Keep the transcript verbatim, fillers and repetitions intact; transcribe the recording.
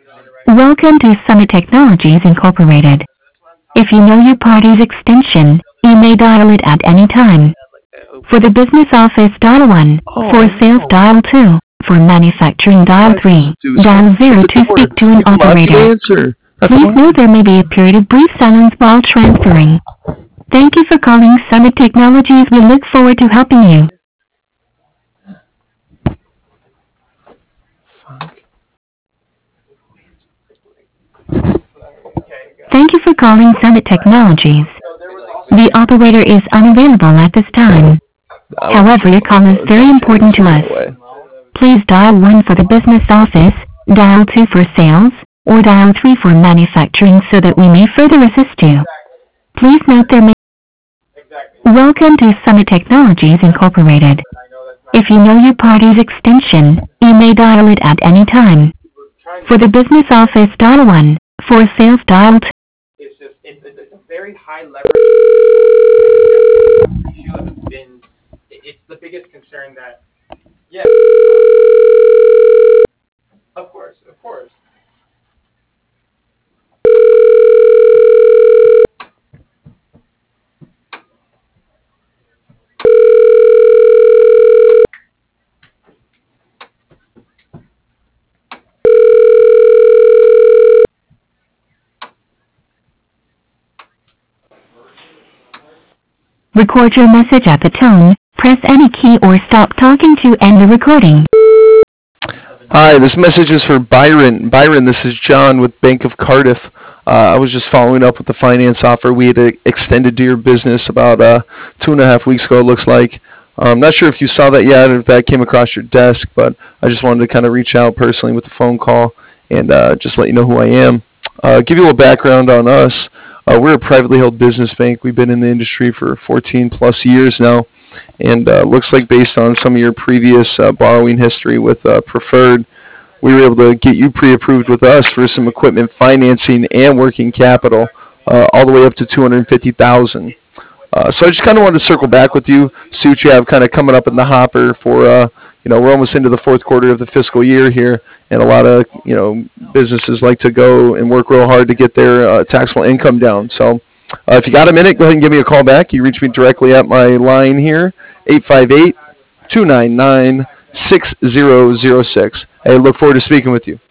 Welcome to Summit Technologies Incorporated. If you know your party's extension, you may dial it at any time. For the business office, dial one. For sales, dial two. For manufacturing, dial three. Dial zero to speak to an operator. Please note there may be a period of brief silence while transferring. Thank you for calling Summit Technologies. We look forward to helping you. Thank you for calling Summit Technologies. The operator is unavailable at this time. However, your call is very important to us. Please dial one for the business office, dial two for sales, or dial three for manufacturing so that we may further assist you. Please note there may... Welcome to Summit Technologies Incorporated. If you know your party's extension, you may dial it at any time. For the business office, dial one. For sales, dial two. It's just, it's, it's a very high leverage issue that's been, it's the biggest concern that, yeah. Of course, of course. Record your message at the tone. Press any key or stop talking to end the recording. Hi, this message is for Byron. Byron, this is John with Bank of Cardiff. Uh, I was just following up with the finance offer we had uh, extended to your business about uh, two and a half weeks ago, it looks like. I'm not sure if you saw that yet or if that came across your desk, but I just wanted to kind of reach out personally with the phone call and uh, just let you know who I am. Uh, give you a little background on us. Uh, we're a privately held business bank. We've been in the industry for fourteen plus years now, and uh, looks like based on some of your previous uh, borrowing history with uh, Preferred, we were able to get you pre-approved with us for some equipment financing and working capital, uh, all the way up to two hundred fifty thousand dollars. Uh, so I just kind of wanted to circle back with you, see what you have kind of coming up in the hopper for, uh, you know, we're almost into the fourth quarter of the fiscal year here, and a lot of, you know, businesses like to go and work real hard to get their uh, taxable income down. So uh, if you got a minute, go ahead and give me a call back. You reach me directly at my line here, eight five eight, two nine nine, six zero zero six. I look forward to speaking with you.